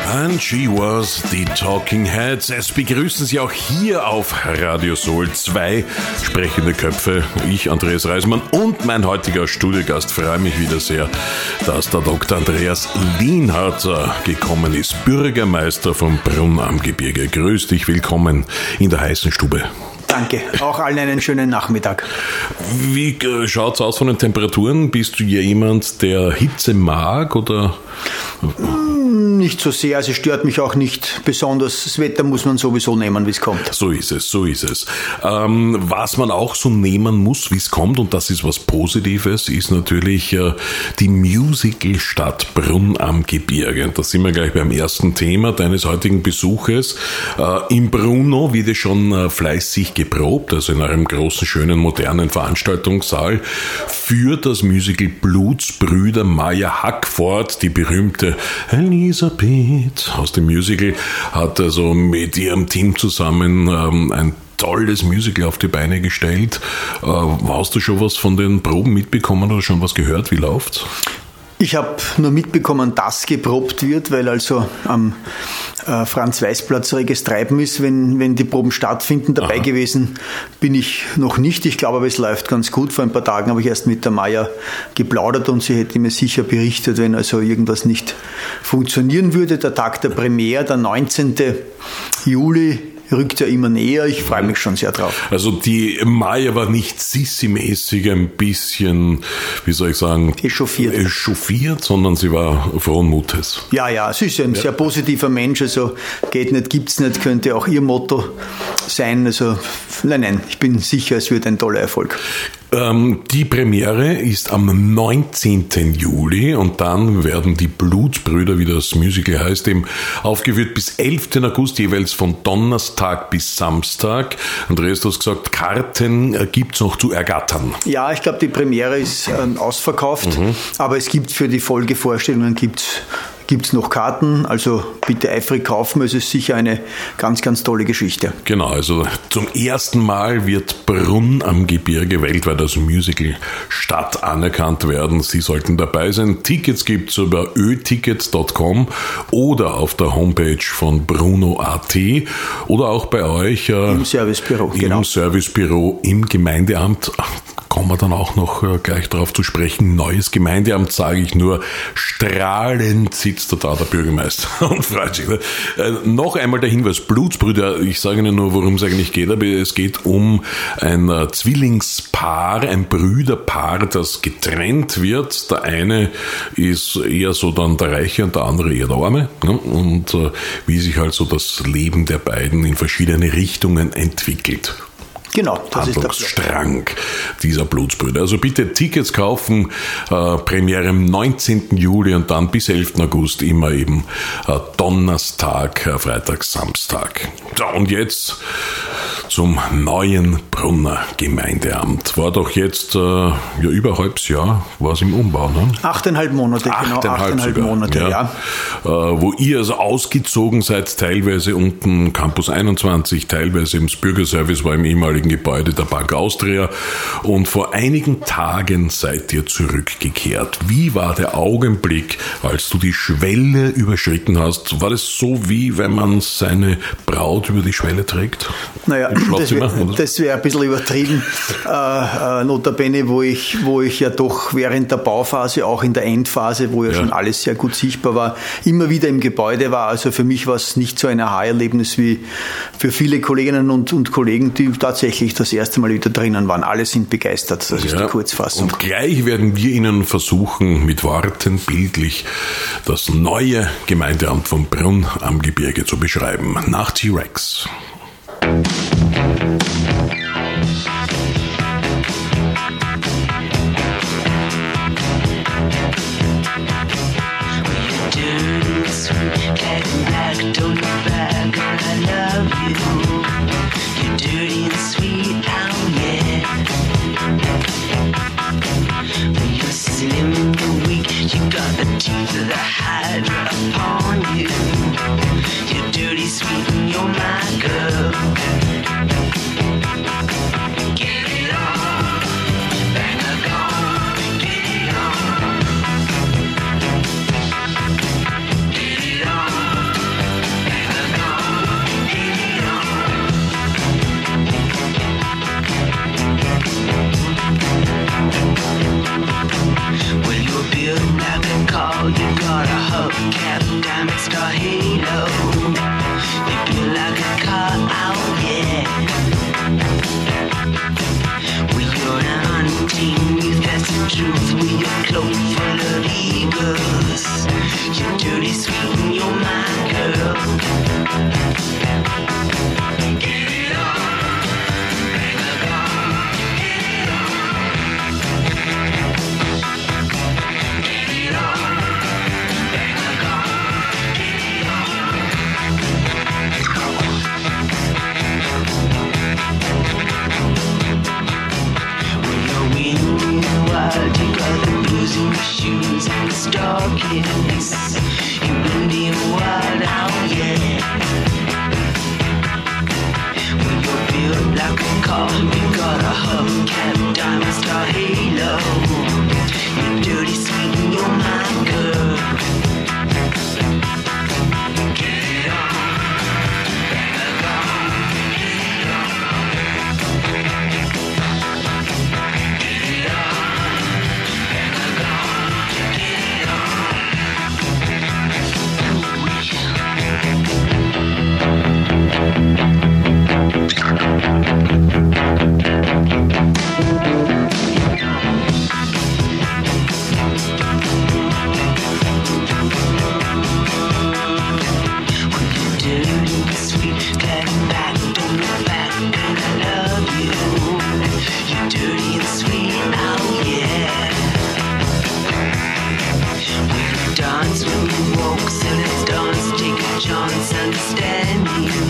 And she was the Talking Heads. Es begrüßen Sie auch hier auf Radio Soul 2 sprechende Köpfe. Ich, Andreas Reismann, und mein heutiger Studiogast. Freue mich wieder sehr, dass der Dr. Andreas Lienhardt gekommen ist, Bürgermeister von Brunn am Gebirge. Grüß dich, willkommen in der heißen Stube. Danke, auch allen einen schönen Nachmittag. Wie schaut's aus von den Temperaturen? Bist du ja jemand, der Hitze mag, oder? Nicht so sehr, also es stört mich auch nicht besonders. Das Wetter muss man sowieso nehmen, wie es kommt. So ist es. Was man auch so nehmen muss, wie es kommt, und das ist was Positives, ist natürlich die Musicalstadt Brunn am Gebirge. Und da sind wir gleich beim ersten Thema deines heutigen Besuches. Im Bruno wird ja schon fleißig geprobt, also in einem großen, schönen, modernen Veranstaltungssaal für das Musical Blutsbrüder. Maya Hackford, die berühmte Elisabeth aus dem Musical, hat also mit ihrem Team zusammen ein tolles Musical auf die Beine gestellt. Hast du schon was von den Proben mitbekommen oder schon was gehört? Wie läuft's? Ich habe nur mitbekommen, dass geprobt wird, weil also am Franz-Weiß-Platz reges Treiben ist, wenn die Proben stattfinden. Dabei gewesen bin ich noch nicht. Ich glaube aber, es läuft ganz gut. Vor ein paar Tagen habe ich erst mit der Maya geplaudert und sie hätte mir sicher berichtet, wenn also irgendwas nicht funktionieren würde. Der Tag der Premiere, der 19. Juli, rückt ja immer näher. Ich freue mich schon sehr drauf. Also die Maya war nicht Sissi-mäßig ein bisschen, wie soll ich sagen, echauffiert, sondern sie war frohen Mutes. Ja, sie ist ein sehr positiver Mensch, also geht nicht, gibt's nicht, könnte auch ihr Motto sein. Also nein, ich bin sicher, es wird ein toller Erfolg. Die Premiere ist am 19. Juli und dann werden die Blutsbrüder, wie das Musical heißt, eben aufgeführt bis 11. August, jeweils von Donnerstag bis Samstag. Andreas, du hast gesagt, Karten gibt's noch zu ergattern. Ja, ich glaube, die Premiere ist ausverkauft, aber es gibt für die Folgevorstellungen gibt's noch Karten, also bitte eifrig kaufen, es ist sicher eine ganz, ganz tolle Geschichte. Genau, also zum ersten Mal wird Brunn am Gebirge weltweit als Musicalstadt anerkannt werden. Sie sollten dabei sein. Tickets gibt's über ötickets.com oder auf der Homepage von Bruno.at oder auch bei euch im Servicebüro. Im Servicebüro im Gemeindeamt. Kommen wir dann auch noch gleich darauf zu sprechen. Neues Gemeindeamt, sage ich nur, strahlend sitzt da der Bürgermeister und freut sich. Noch einmal der Hinweis, Blutsbrüder, ich sage Ihnen nur, worum es eigentlich geht, aber es geht um ein Zwillingspaar, ein Brüderpaar, das getrennt wird. Der eine ist eher so dann der Reiche und der andere eher der Arme. Und wie sich also das Leben der beiden in verschiedene Richtungen entwickelt. Genau, das Handlungsstrang dieser Blutsbrüder. Also bitte Tickets kaufen, Premiere am 19. Juli und dann bis 11. August immer eben Donnerstag, Freitag, Samstag. So, und jetzt zum neuen Brunner Gemeindeamt. War doch jetzt über ein halbes Jahr, war es im Umbau, ne? 8,5 Monate, genau, 8,5 Monate, ja. Wo ihr also ausgezogen seid, teilweise unten Campus 21, teilweise im Bürgerservice war im ehemaligen Gebäude der Bank Austria, und vor einigen Tagen seid ihr zurückgekehrt. Wie war der Augenblick, als du die Schwelle überschritten hast? War das so, wie wenn man seine Braut über die Schwelle trägt? Naja, das wäre ein bisschen übertrieben. Notabene, wo ich ja doch während der Bauphase, auch in der Endphase, wo ja schon alles sehr gut sichtbar war, immer wieder im Gebäude war. Also für mich war es nicht so ein Aha-Erlebnis wie für viele Kolleginnen und Kollegen, die tatsächlich das erste Mal wieder drinnen waren. Alle sind begeistert, das ist die Kurzfassung. Und gleich werden wir Ihnen versuchen, mit Worten bildlich das neue Gemeindeamt von Brunn am Gebirge zu beschreiben. Nach T-Rex. Star Halo. You feel like a car out, yeah. Well, you're a hunting youth, that's the truth. With your cloak full of eagles. You're dirty, sweet, and you're my girl. Get it on, bang the gong. Get it on. Get it on, bang the gong. Get it on. When you're in the wild, you got the blues in your shoes and the stockings. You're Indian wild out, yeah. When you're built like a car, you got a hubcap, diamond star halo. You're dirty, sweet, and you're my girl. Get it on, bang the gong. Get it on. Get it on, bang the gong. Get it on. Dirty, sweet, getting back, don't look back, and I love you. You're dirty and sweet, oh yeah. We dance when we walk, so let's dance, take a chance, understand me.